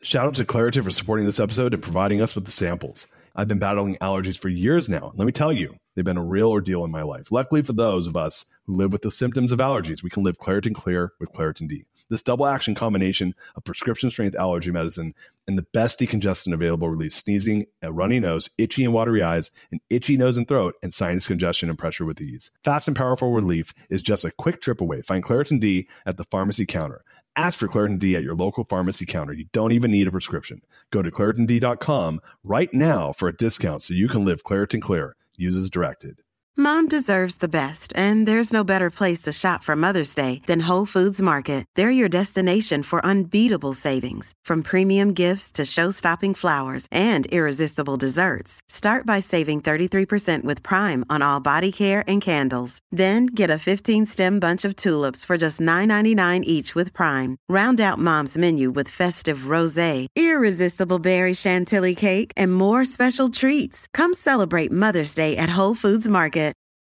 Shout out to Claritin for supporting this episode and providing us with the samples. I've been battling allergies for years now. Let me tell you, they've been a real ordeal in my life. Luckily for those of us who live with the symptoms of allergies, we can live Claritin Clear with Claritin D. This double action combination of prescription strength allergy medicine and the best decongestant available relieves sneezing, a runny nose, itchy and watery eyes, an itchy nose and throat, and sinus congestion and pressure with ease. Fast and powerful relief is just a quick trip away. Find Claritin D at the pharmacy counter. Ask for Claritin D at your local pharmacy counter. You don't even need a prescription. Go to ClaritinD.com right now for a discount so you can live Claritin Clear. Use as directed. Mom deserves the best, and there's no better place to shop for Mother's Day than Whole Foods Market. They're your destination for unbeatable savings, from premium gifts to show-stopping flowers and irresistible desserts. Start by saving 33% with Prime on all body care and candles. Then get a 15-stem bunch of tulips for just $9.99 each with Prime. Round out Mom's menu with festive rosé, irresistible berry chantilly cake, and more special treats. Come celebrate Mother's Day at Whole Foods Market.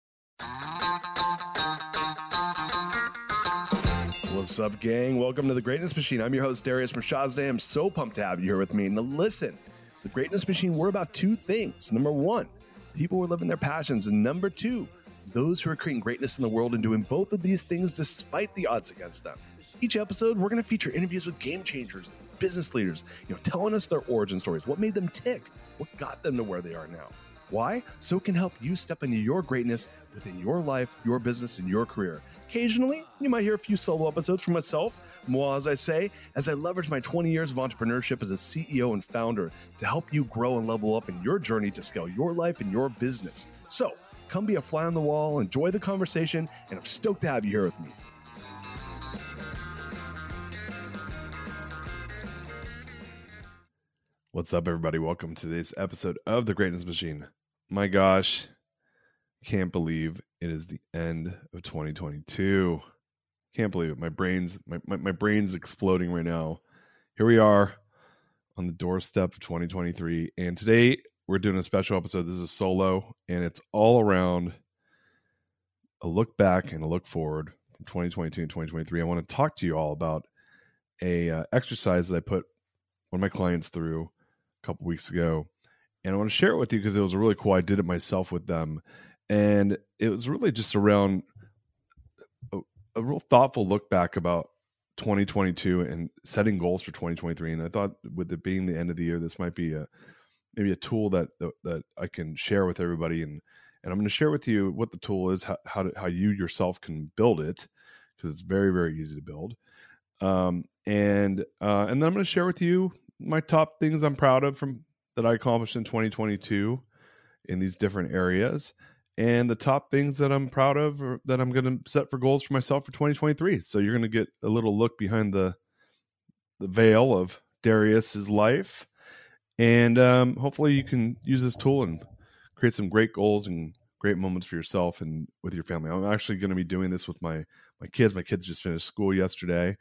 What's up, gang? Welcome to The Greatness Machine. I'm your host, Darius Mirshahzadeh. I'm so pumped to have you here with me. Now listen, The Greatness Machine, we're about two things. Number one, people who are living their passions. And number two, those who are creating greatness in the world and doing both of these things despite the odds against them. Each episode, we're going to feature interviews with game changers, business leaders, telling us their origin stories, what made them tick, what got them to where they are now. Why? So it can help you step into your greatness within your life, your business, and your career. Occasionally, you might hear a few solo episodes from myself, moi as I say, as I leverage my 20 years of entrepreneurship as a CEO and founder to help you grow and level up in your journey to scale your life and your business. So come be a fly on the wall, enjoy the conversation, and I'm stoked to have you here with me. What's up, everybody? Welcome to today's episode of The Greatness Machine. My gosh, can't believe it is the end of 2022. Can't believe it. My brain's exploding right now. Here we are on the doorstep of 2023, and today we're doing a special episode. This is solo, and it's all around a look back and a look forward from 2022 and 2023. I want to talk to you all about a exercise that I put one of my clients through a couple weeks ago, and I want to share it with you because it was really cool. I did it myself with them, and it was really just around a real thoughtful look back about 2022 and setting goals for 2023. And I thought, with it being the end of the year, this might be maybe a tool that I can share with everybody, and I'm going to share with you what the tool is, how you yourself can build it, because it's very, very easy to build. And then I'm going to share with you my top things I'm proud of that I accomplished in 2022 in these different areas, and the top things that I'm proud of or that I'm going to set for goals for myself for 2023. So you're going to get a little look behind the veil of Darius's life, and hopefully you can use this tool and create some great goals and great moments for yourself and with your family. I'm actually going to be doing this with my kids. My kids just finished school yesterday.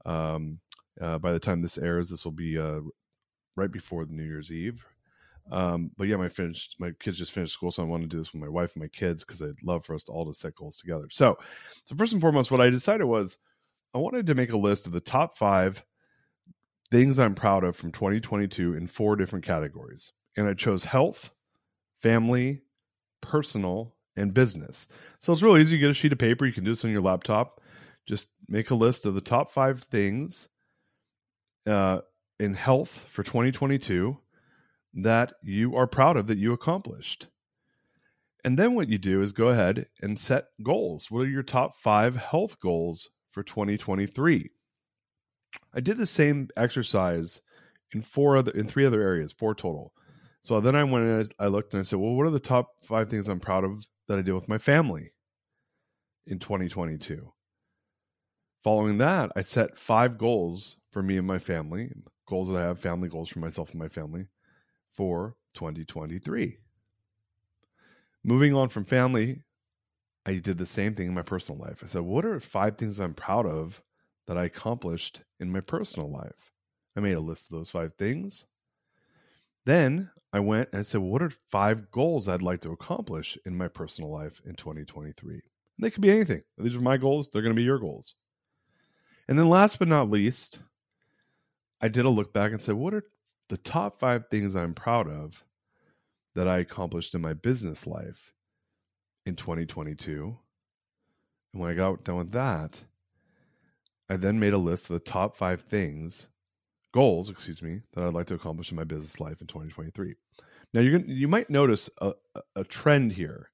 By the time this airs, this will be right before the New Year's Eve. But yeah, my kids just finished school, so I wanted to do this with my wife and my kids because I'd love for us to all to set goals together. So first and foremost, what I decided was I wanted to make a list of the top 5 things I'm proud of from 2022 in 4 different categories. And I chose health, family, personal, and business. So it's really easy. You get a sheet of paper. You can do this on your laptop. Just make a list of the top 5 things in health for 2022 that you are proud of that you accomplished. And then what you do is go ahead and set goals. What are your top 5 health goals for 2023? I did the same exercise in 3 other areas, 4 total. So then I went and I looked and I said, well, what are the top 5 things I'm proud of that I did with my family in 2022? Following that, I set 5 goals for me and my family, goals that I have, family goals for myself and my family for 2023. Moving on from family, I did the same thing in my personal life. I said, what are 5 things I'm proud of that I accomplished in my personal life? I made a list of those 5 things. Then I went and I said, what are 5 goals I'd like to accomplish in my personal life in 2023? And they could be anything. These are my goals. They're going to be your goals. And then last but not least, I did a look back and said, what are the top 5 things I'm proud of that I accomplished in my business life in 2022? And when I got done with that, I then made a list of the top 5 goals, that I'd like to accomplish in my business life in 2023. Now, you might notice a trend here,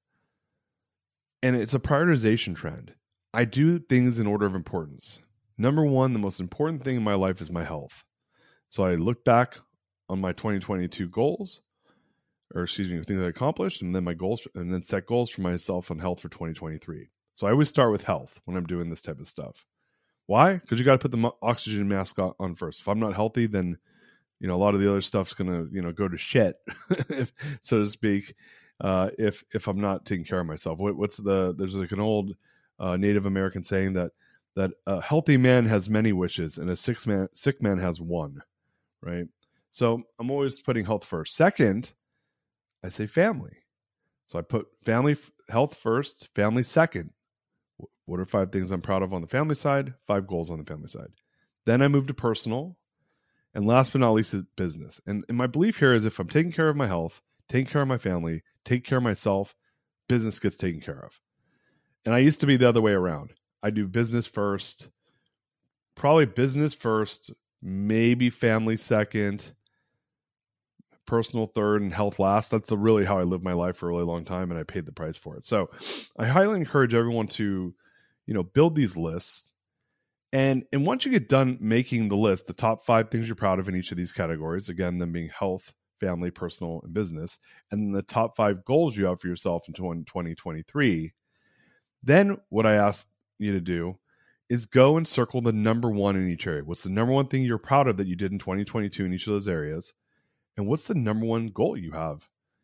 and it's a prioritization trend. I do things in order of importance. Number 1, the most important thing in my life is my health. So I look back on my 2022 goals, things I accomplished, and then my goals, and then set goals for myself on health for 2023. So I always start with health when I'm doing this type of stuff. Why? Because you got to put the oxygen mask on first. If I'm not healthy, then a lot of the other stuff's gonna go to shit, so to speak. If I'm not taking care of myself, there's like an old Native American saying that a healthy man has many wishes and a sick man has one, right? So I'm always putting health first. Second, I say family. So I put family health first, family second. What are 5 things I'm proud of on the family side? 5 goals on the family side. Then I move to personal. And last but not least, business. And my belief here is if I'm taking care of my health, taking care of my family, taking care of myself, business gets taken care of. And I used to be the other way around. I do business first, probably business first, maybe family second, personal third, and health last. That's really how I lived my life for a really long time, and I paid the price for it. So I highly encourage everyone to build these lists. And once you get done making the list, the top 5 things you're proud of in each of these categories, again, them being health, family, personal, and business, and then the top 5 goals you have for yourself in 2023, then what I ask you to do is go and circle the number 1 in each area. What's the number 1 thing you're proud of that you did in 2022 in each of those areas? And what's the number 1 goal you have?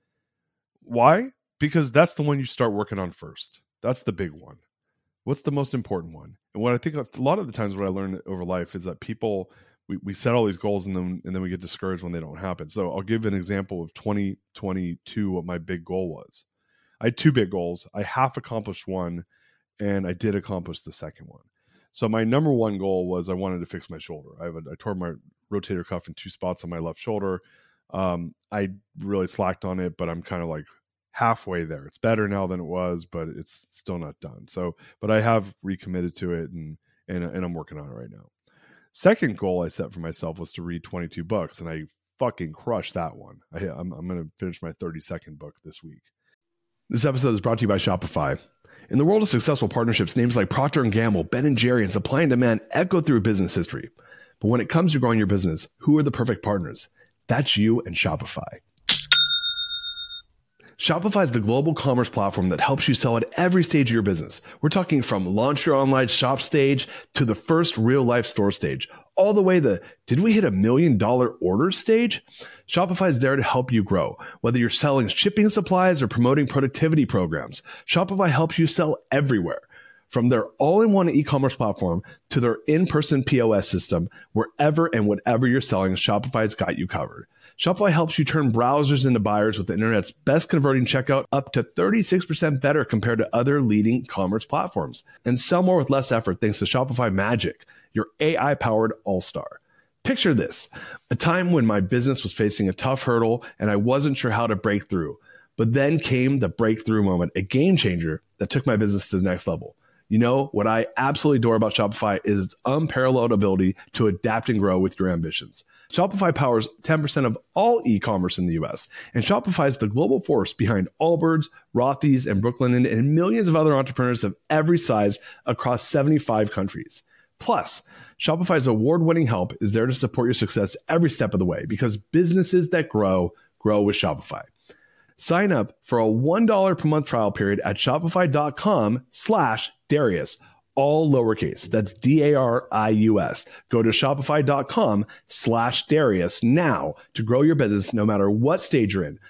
Why? Because that's the one you start working on first. That's the big one. What's the most important one? And what I think a lot of the times what I learned over life is that people, we set all these goals and then we get discouraged when they don't happen. So I'll give an example of 2022, what my big goal was. I had 2 big goals. I half accomplished one, and I did accomplish the second one. So my number 1 goal was I wanted to fix my shoulder. I tore my rotator cuff in 2 spots on my left shoulder. I really slacked on it, but I'm kind of like halfway there. It's better now than it was, but it's still not done. So, but I have recommitted to it, and I'm working on it right now. Second goal I set for myself was to read 22 books, and I fucking crushed that one. I'm going to finish my 32nd book this week. This episode is brought to you by Shopify. In the world of successful partnerships, names like Procter & Gamble, Ben & Jerry, and Supply and Demand echo through business history. But when it comes to growing your business, who are the perfect partners? That's you and Shopify. Shopify is the global commerce platform that helps you sell at every stage of your business. We're talking from launch your online shop stage to the first real life store stage, all the way to, did we hit $1 million order stage? Shopify is there to help you grow. Whether you're selling shipping supplies or promoting productivity programs, Shopify helps you sell everywhere. From their all-in-one e-commerce platform to their in-person POS system, wherever and whatever you're selling, Shopify's got you covered. Shopify helps you turn browsers into buyers with the internet's best converting checkout, up to 36% better compared to other leading commerce platforms. And sell more with less effort thanks to Shopify Magic, your AI-powered all-star. Picture this, a time when my business was facing a tough hurdle and I wasn't sure how to break through. But then came the breakthrough moment, a game changer that took my business to the next level. You know, what I absolutely adore about Shopify is its unparalleled ability to adapt and grow with your ambitions. Shopify powers 10% of all e-commerce in the US, and Shopify is the global force behind Allbirds, Rothy's, and Brooklinen, and millions of other entrepreneurs of every size across 75 countries. Plus, Shopify's award-winning help is there to support your success every step of the way, because businesses that grow with Shopify. Sign up for a $1 per month trial period at shopify.com/Darius, all lowercase. That's DARIUS. Go to shopify.com/Darius now to grow your business no matter what stage you're in.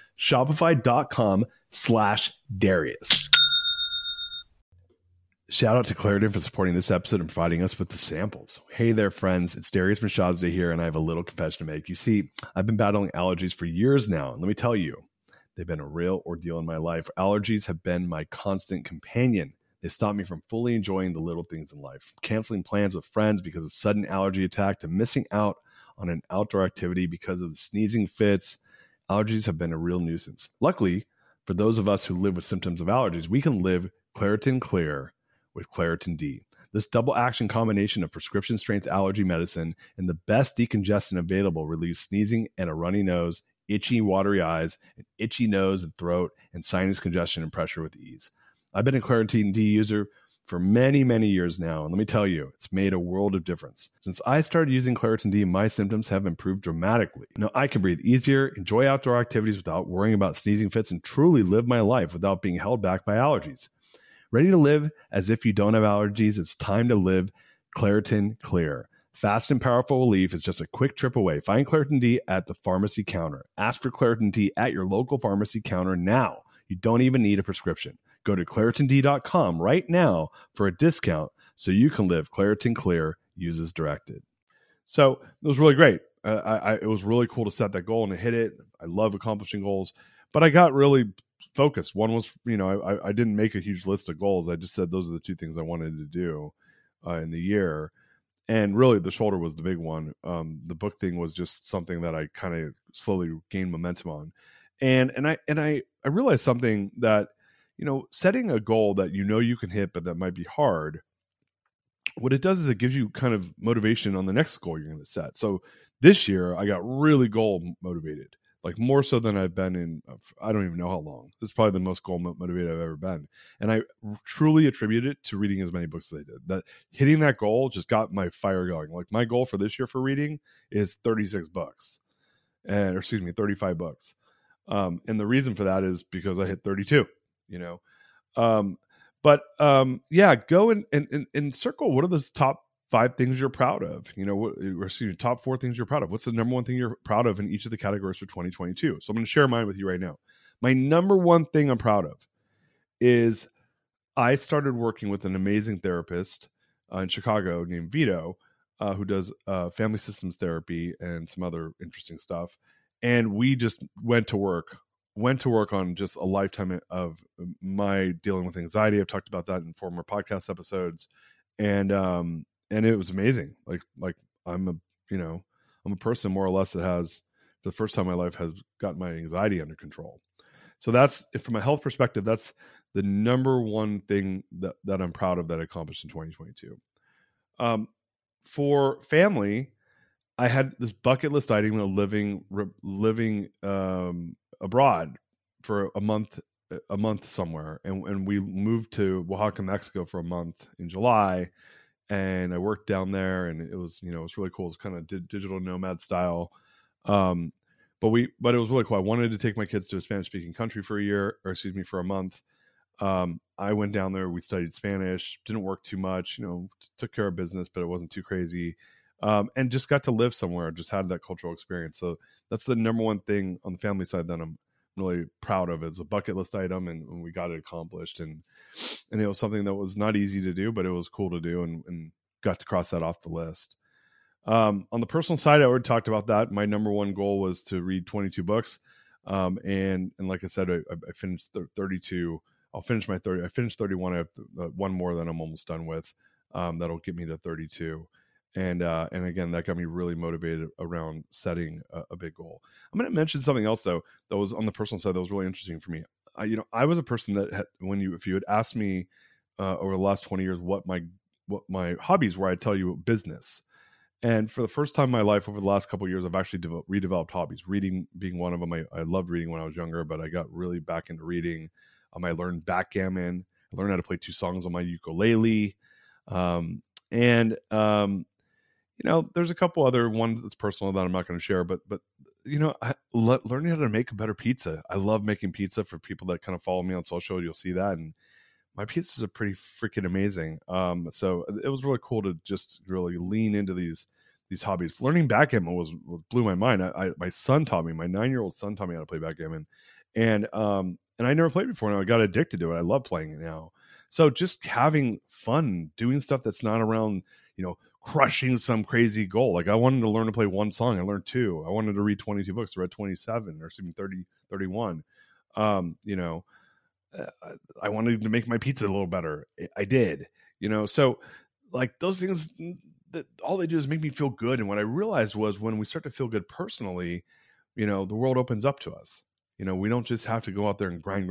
Shopify.com/Darius. Shout out to Claritin for supporting this episode and providing us with the samples. Hey there, friends. It's Darius Mirshahzadeh here, and I have a little confession to make. You see, I've been battling allergies for years now, and let me tell you, they've been a real ordeal in my life. Allergies have been my constant companion. They stop me from fully enjoying the little things in life, canceling plans with friends because of sudden allergy attack, to missing out on an outdoor activity because of the sneezing fits. Allergies have been a real nuisance. Luckily, for those of us who live with symptoms of allergies, we can live Claritin Clear with Claritin D. This double action combination of prescription strength allergy medicine and the best decongestant available relieves sneezing and a runny nose, itchy, watery eyes, an itchy nose and throat, and sinus congestion and pressure with ease. I've been a Claritin D user for many, many years now, and let me tell you, it's made a world of difference. Since I started using Claritin D, my symptoms have improved dramatically. Now I can breathe easier, enjoy outdoor activities without worrying about sneezing fits, and truly live my life without being held back by allergies. Ready to live as if you don't have allergies? It's time to live Claritin Clear. Fast and powerful relief is just a quick trip away. Find Claritin D at the pharmacy counter. Ask for Claritin D at your local pharmacy counter now. You don't even need a prescription. Go to ClaritinD.com right now for a discount so you can live Claritin Clear, use as directed. So it was really great. It was really cool to set that goal and to hit it. I love accomplishing goals, but I got really focused. One was, I didn't make a huge list of goals. I just said those are the two things I wanted to do in the year. And really the shoulder was the big one. The book thing was just something that I kind of slowly gained momentum on. And I realized something that, setting a goal that you can hit, but that might be hard, what it does is it gives you kind of motivation on the next goal you're going to set. So this year I got really goal motivated, like more so than I've been in, I don't even know how long. This is probably the most goal motivated I've ever been. And I truly attribute it to reading as many books as I did. That hitting that goal just got my fire going. Like my goal for this year for reading is 36 books and, or excuse me, 35 books. And the reason for that is because I hit 32, go and circle what are those top 5 things you're proud of, top 4 things you're proud of. What's the number one thing you're proud of in each of the categories for 2022? So I'm going to share mine with you right now. My number one thing I'm proud of is I started working with an amazing therapist in Chicago named Vito, who does family systems therapy and some other interesting stuff. And we just went to work on just a lifetime of my dealing with anxiety. I've talked about that in former podcast episodes. And it was amazing. Like I'm a person more or less that has, for the first time in my life, has got my anxiety under control. So that's, from a health perspective, that's the number one thing that I'm proud of that I accomplished in 2022. For family, I had this bucket list item of living abroad for a month somewhere, and we moved to Oaxaca, Mexico for a month in July, and I worked down there, and it was it was really cool. It's kind of digital nomad style, but it was really cool. I wanted to take my kids to a Spanish speaking country for a month. I went down there. We studied Spanish. Didn't work too much. Took care of business, but it wasn't too crazy. And just got to live somewhere, just had that cultural experience. So that's the number one thing on the family side that I'm really proud of. It's a bucket list item, and we got it accomplished. And it was something that was not easy to do, but it was cool to do, and got to cross that off the list. On the personal side, I already talked about that. My number one goal was to read 22 books. And like I said, I finished 32. I'll finish my 30. I finished 31. I have one more that I'm almost done with. That'll get me to 32. And again, that got me really motivated around setting a big goal. I'm going to mention something else though, that was on the personal side that was really interesting for me. I was a person that if you had asked me over the last 20 years what my hobbies were, I'd tell you business. And for the first time in my life over the last couple of years, I've actually redeveloped hobbies. Reading being one of them. I loved reading when I was younger, but I got really back into reading. I learned backgammon. I learned how to play 2 songs on my ukulele. There's a couple other ones that's personal that I'm not going to share, but learning how to make a better pizza. I love making pizza. For people that kind of follow me on social, you'll see that. And my pizzas are pretty freaking amazing. So it was really cool to just really lean into these hobbies. Learning backgammon was blew my mind. My son taught me, my 9-year-old son taught me how to play backgammon. And I never played before, and I got addicted to it. I love playing it now. So just having fun, doing stuff that's not around, crushing some crazy goal. Like I wanted to learn to play 1 song. I learned 2. I wanted to read 22 books. I read 27 or something, 30, 31. I wanted to make my pizza a little better. I did, so like those things all they do is make me feel good. And what I realized was when we start to feel good personally, the world opens up to us. We don't just have to go out there and grind.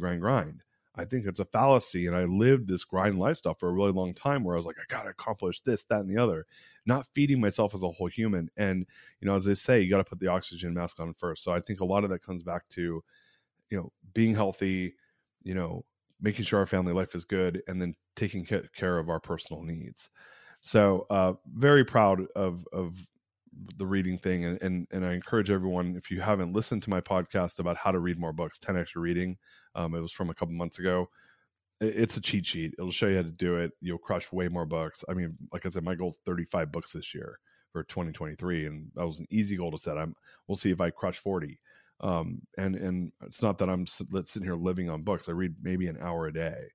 I think it's a fallacy. And I lived this grind lifestyle for a really long time where I was like, I got to accomplish this, that, and the other, not feeding myself as a whole human. And, as they say, you got to put the oxygen mask on first. So I think a lot of that comes back to, being healthy, making sure our family life is good, and then taking care of our personal needs. So very proud of the reading thing. And I encourage everyone, if you haven't listened to my podcast about how to read more books, 10X Your Reading, it was from a couple months ago. It's a cheat sheet. It'll show you how to do it. You'll crush way more books. I mean, like I said, my goal is 35 books this year for 2023. And that was an easy goal to set. We'll see if I crush 40. And it's not that I'm sitting here living on books. I read maybe an hour a day.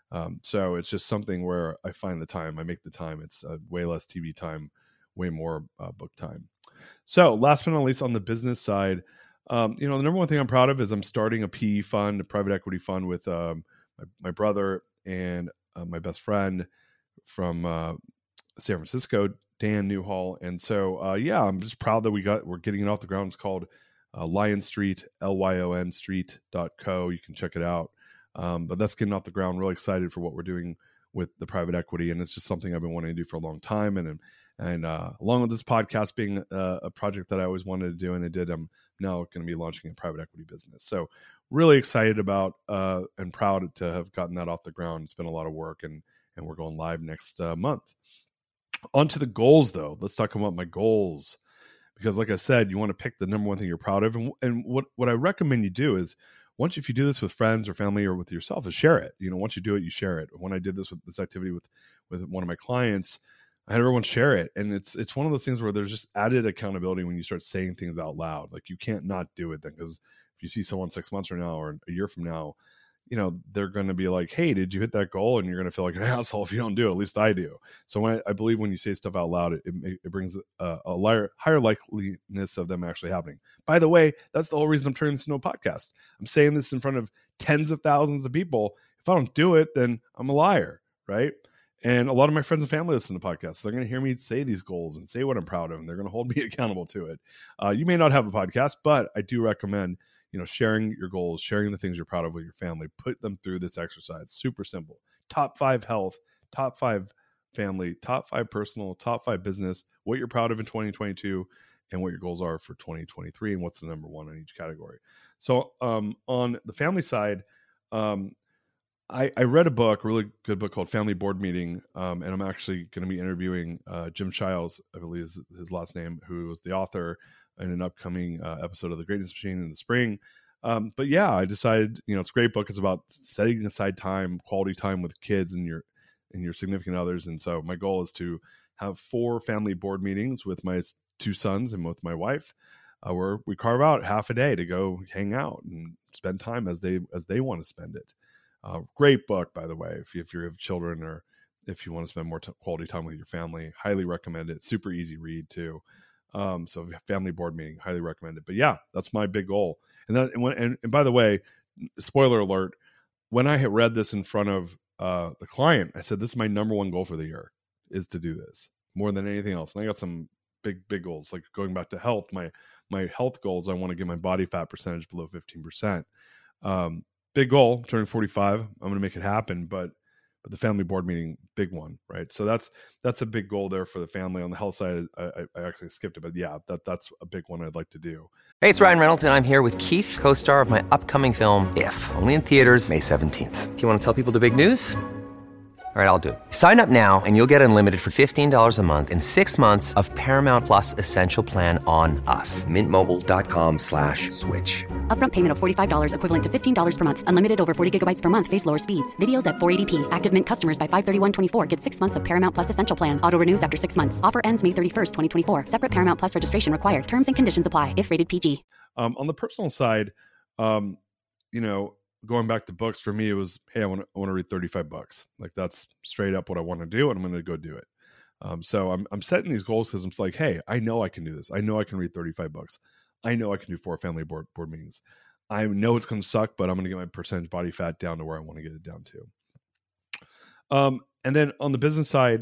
So it's just something where I find the time, I make the time. It's way less TV time, way more book time. So last but not least, on the business side, the number one thing I'm proud of is I'm starting a PE fund, a private equity fund with my brother and my best friend from San Francisco, Dan Newhall. And so, I'm just proud that we're getting it off the ground. It's called Lion Street, LYON Street.co. You can check it out. But that's getting off the ground. Really excited for what we're doing with the private equity. And it's just something I've been wanting to do for a long time. And along with this podcast being a project that I always wanted to do, and I did, I'm now going to be launching a private equity business. So really excited about and proud to have gotten that off the ground. It's been a lot of work, and we're going live next month. On to the goals, though. Let's talk about my goals. Because like I said, you want to pick the number one thing you're proud of. And what I recommend you do is, if you do this with friends or family or with yourself, is share it. Once you do it, you share it. When I did this with this activity with one of my clients, I had everyone share it. And it's one of those things where there's just added accountability when you start saying things out loud. Like, you can't not do it then, because if you see someone 6 months from now or a year from now, they're going to be like, hey, did you hit that goal? And you're going to feel like an asshole if you don't do it. At least I do. So I believe when you say stuff out loud, it brings a higher likeliness of them actually happening. By the way, that's the whole reason I'm turning this into a podcast. I'm saying this in front of tens of thousands of people. If I don't do it, then I'm a liar, right? And a lot of my friends and family listen to podcasts. So they're going to hear me say these goals and say what I'm proud of, and they're going to hold me accountable to it. You may not have a podcast, but I do recommend sharing your goals, sharing the things you're proud of with your family. Put them through this exercise. Super simple. Top 5 health, top 5 family, top 5 personal, top 5 business, what you're proud of in 2022, and what your goals are for 2023, and what's the number one in each category. So on the family side, I read a book, a really good book called Family Board Meeting, and I'm actually going to be interviewing Jim Shiles, I believe is his last name, who was the author, in an upcoming episode of The Greatness Machine in the spring. But yeah, I decided, it's a great book. It's about setting aside time, quality time with kids and your significant others. And so my goal is to have 4 family board meetings with my 2 sons and with my wife, where we carve out half a day to go hang out and spend time as they want to spend it. Great book, by the way, if you have children or if you want to spend more quality time with your family. Highly recommend it. Super easy read too. So family board meeting, highly recommend it. But yeah, that's my big goal. And by the way, spoiler alert, when I had read this in front of the client, I said, this is my number one goal for the year, is to do this more than anything else. And I got some big goals, like going back to health. My health goals, I want to get my body fat percentage below 15%. Big goal, turning 45. I'm going to make it happen, but the family board meeting, big one, right? So that's a big goal there for the family. On the health side, I actually skipped it, but yeah, that's a big one I'd like to do. Hey, it's Ryan Reynolds, and I'm here with Keith, co-star of my upcoming film, If, only in theaters May 17th. Do you want to tell people the big news? All right, I'll do it. Sign up now and you'll get unlimited for $15 a month and 6 months of Paramount Plus Essential Plan on us. MintMobile.com/switch. Upfront payment of $45 equivalent to $15 per month. Unlimited over 40 gigabytes per month. Face lower speeds. Videos at 480p. Active Mint customers by 531.24 get 6 months of Paramount Plus Essential Plan. Auto renews after 6 months. Offer ends May 31st, 2024. Separate Paramount Plus registration required. Terms and conditions apply if rated PG. On the personal side, going back to books, for me, it was, hey, I want to read 35 books. Like, that's straight up what I want to do, and I'm going to go do it. So I'm setting these goals because I'm like, hey, I know I can do this. I know I can read 35 books. I know I can do 4 family board meetings. I know it's going to suck, but I'm going to get my percentage body fat down to where I want to get it down to. And then on the business side,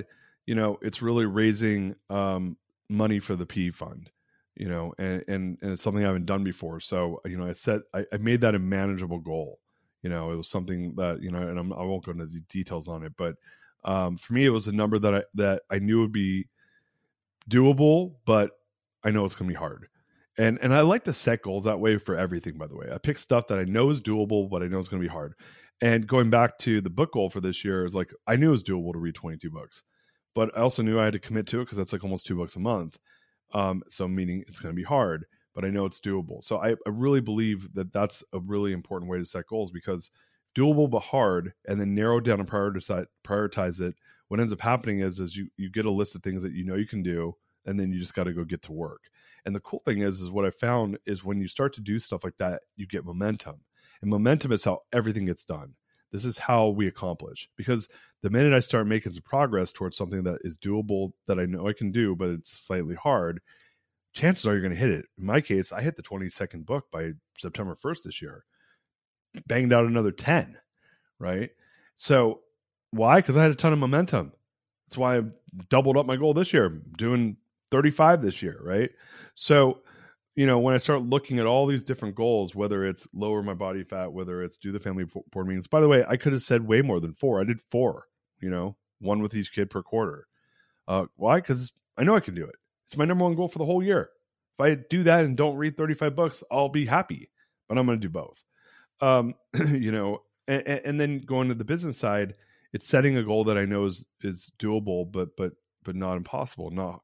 it's really raising money for the PE fund, and it's something I haven't done before. So, I made that a manageable goal. It was something that, and I won't go into the details on it, but for me, it was a number that I knew would be doable, but I know it's going to be hard. And I like to set goals that way for everything, by the way. I pick stuff that I know is doable, but I know it's going to be hard. And going back to the book goal for this year is like, I knew it was doable to read 22 books, but I also knew I had to commit to it because that's like almost $2 a month. So meaning it's going to be hard, but I know it's doable. So I really believe that that's a really important way to set goals, because doable but hard, and then narrow down and prioritize it. What ends up happening is you get a list of things that you can do, and then you just got to go get to work. And the cool thing is what I found is when you start to do stuff like that, you get momentum. And momentum is how everything gets done. This is how we accomplish. Because the minute I start making some progress towards something that is doable, that I know I can do, but it's slightly hard, chances are you're going to hit it. In my case, I hit the 22nd book by September 1st this year. Banged out another 10, right? So why? Because I had a ton of momentum. That's why I doubled up my goal this year. I'm doing 35 this year, right? So, when I start looking at all these different goals, whether it's lower my body fat, whether it's do the family board meetings. By the way, I could have said way more than 4. I did 4, 1 with each kid per quarter. Why? Because I know I can do it. It's my number one goal for the whole year. If I do that and don't read 35 books, I'll be happy, but I'm going to do both. And then going to the business side, it's setting a goal that I know is doable, but not impossible, not,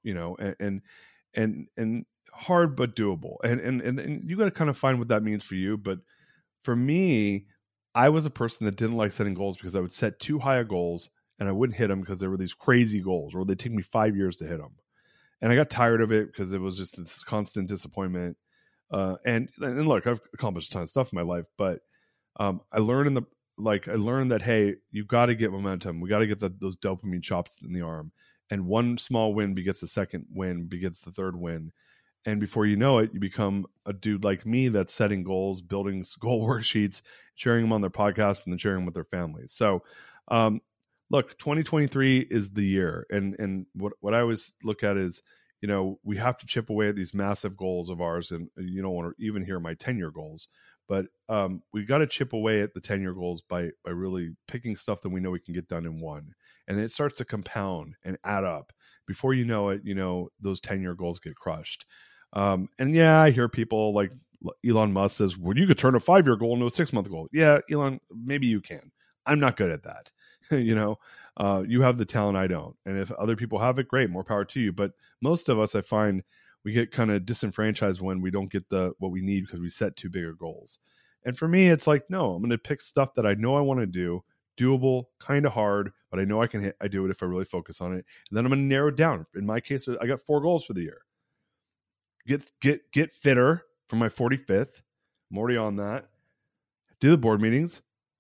and hard, but doable. And you got to kind of find what that means for you. But for me, I was a person that didn't like setting goals because I would set too high a goals and I wouldn't hit them because there were these crazy goals, or they'd take me 5 years to hit them. And I got tired of it because it was just this constant disappointment. And look, I've accomplished a ton of stuff in my life, but I learned that, hey, you got to get momentum. We got to get those dopamine chops in the arm. And one small win begets the second win, begets the third win. And before you know it, you become a dude like me that's setting goals, building goal worksheets, sharing them on their podcast, and then sharing them with their families. So, look, 2023 is the year. And what I always look at is, we have to chip away at these massive goals of ours. And you don't want to even hear my 10-year goals, but we got to chip away at the 10-year goals by really picking stuff that we know we can get done in one. And it starts to compound and add up. Before you know it, those 10-year goals get crushed. And yeah, I hear people like Elon Musk says, well, you could turn a 5-year goal into a 6-month goal. Yeah, Elon, maybe you can. I'm not good at that. You have the talent, I don't. And if other people have it, great, more power to you. But most of us, I find, we get kind of disenfranchised when we don't get what we need because we set too big of goals. And for me, it's like, no, I'm going to pick stuff that I know I want to do, doable, kind of hard, but I know I can I do it if I really focus on it. And then I'm going to narrow it down. In my case, I got 4 goals for the year. Get fitter for my 45th. I'm already on that. Do the board meetings,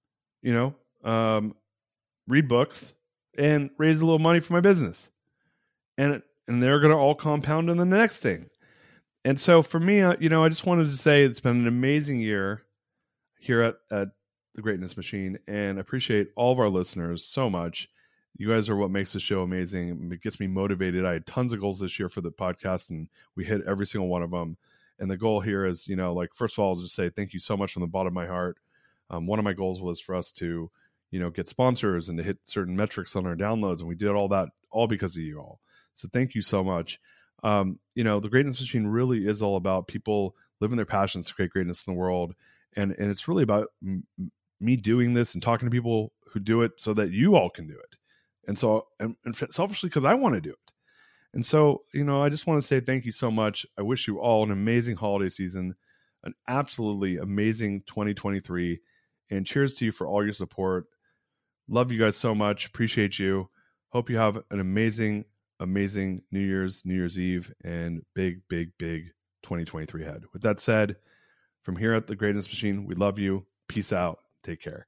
read books, and raise a little money for my business. And they're going to all compound in the next thing. And so for me, I just wanted to say it's been an amazing year here at The Greatness Machine, and I appreciate all of our listeners so much. You guys are what makes the show amazing. It gets me motivated. I had tons of goals this year for the podcast, and we hit every single one of them. And the goal here is, first of all, I'll just say thank you so much from the bottom of my heart. One of my goals was for us to, get sponsors and to hit certain metrics on our downloads. And we did all that all because of you all. So thank you so much. The Greatness Machine really is all about people living their passions to create greatness in the world. And it's really about me doing this and talking to people who do it so that you all can do it. And so, and selfishly, because I want to do it. And so, I just want to say thank you so much. I wish you all an amazing holiday season, an absolutely amazing 2023, and cheers to you for all your support. Love you guys so much. Appreciate you. Hope you have an amazing, amazing New Year's Eve, and big, big, big 2023 ahead. With that said, from here at The Greatness Machine, we love you. Peace out. Take care.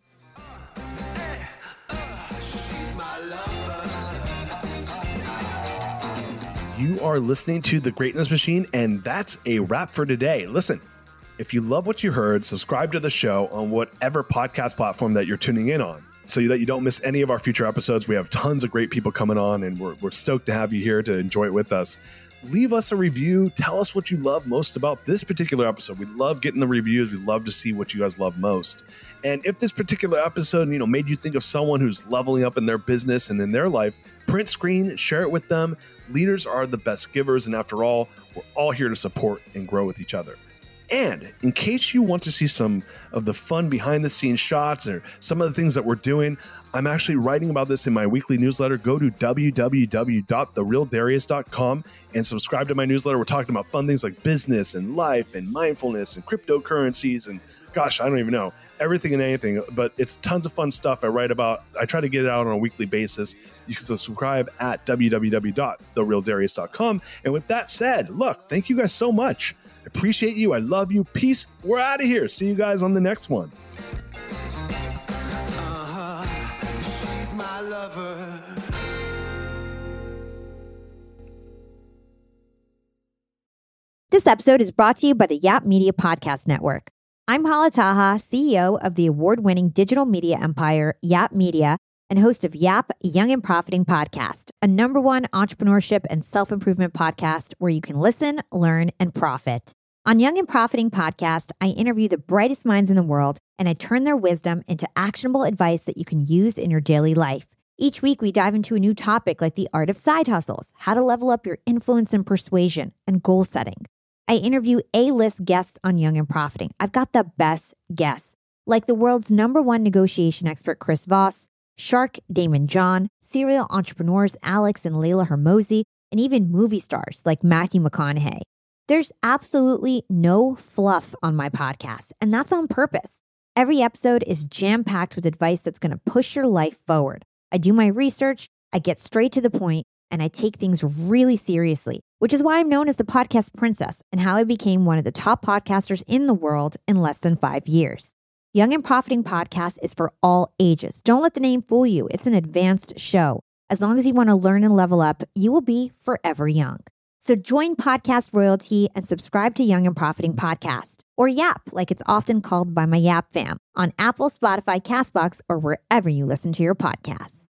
You are listening to The Greatness Machine, and that's a wrap for today. Listen, if you love what you heard, subscribe to the show on whatever podcast platform that you're tuning in on. so that you don't miss any of our future episodes. We have tons of great people coming on, and we're stoked to have you here to enjoy it with us. Leave us a review. Tell us what you love most about this particular episode. We love getting the reviews. We love to see what you guys love most. And if this particular episode, made you think of someone who's leveling up in their business and in their life, print screen, share it with them. Leaders are the best givers. And after all, we're all here to support and grow with each other. And in case you want to see some of the fun behind the scenes shots or some of the things that we're doing, I'm actually writing about this in my weekly newsletter. Go to www.therealdarius.com and subscribe to my newsletter. We're talking about fun things like business and life and mindfulness and cryptocurrencies and gosh, I don't even know, everything and anything, but it's tons of fun stuff I write about. I try to get it out on a weekly basis. You can subscribe at www.therealdarius.com. And with that said, look, thank you guys so much. I appreciate you. I love you. Peace. We're out of here. See you guys on the next one. She's my lover. This episode is brought to you by the Yap Media Podcast Network. I'm Hala Taha, CEO of the award-winning digital media empire, Yap Media, and host of Yap Young and Profiting Podcast, a #1 entrepreneurship and self-improvement podcast where you can listen, learn, and profit. On Young and Profiting Podcast, I interview the brightest minds in the world, and I turn their wisdom into actionable advice that you can use in your daily life. Each week, we dive into a new topic like the art of side hustles, how to level up your influence and persuasion, and goal setting. I interview A-list guests on Young and Profiting. I've got the best guests, like the world's #1 negotiation expert, Chris Voss, Shark Damon John, serial entrepreneurs Alex and Layla Hermosi, and even movie stars like Matthew McConaughey. There's absolutely no fluff on my podcast, and that's on purpose. Every episode is jam-packed with advice that's going to push your life forward. I do my research, I get straight to the point, and I take things really seriously, which is why I'm known as the podcast princess and how I became one of the top podcasters in the world in less than 5 years. Young and Profiting Podcast is for all ages. Don't let the name fool you. It's an advanced show. As long as you want to learn and level up, you will be forever young. So join Podcast Royalty and subscribe to Young and Profiting Podcast, or YAP, like it's often called by my YAP fam, on Apple, Spotify, CastBox, or wherever you listen to your podcasts.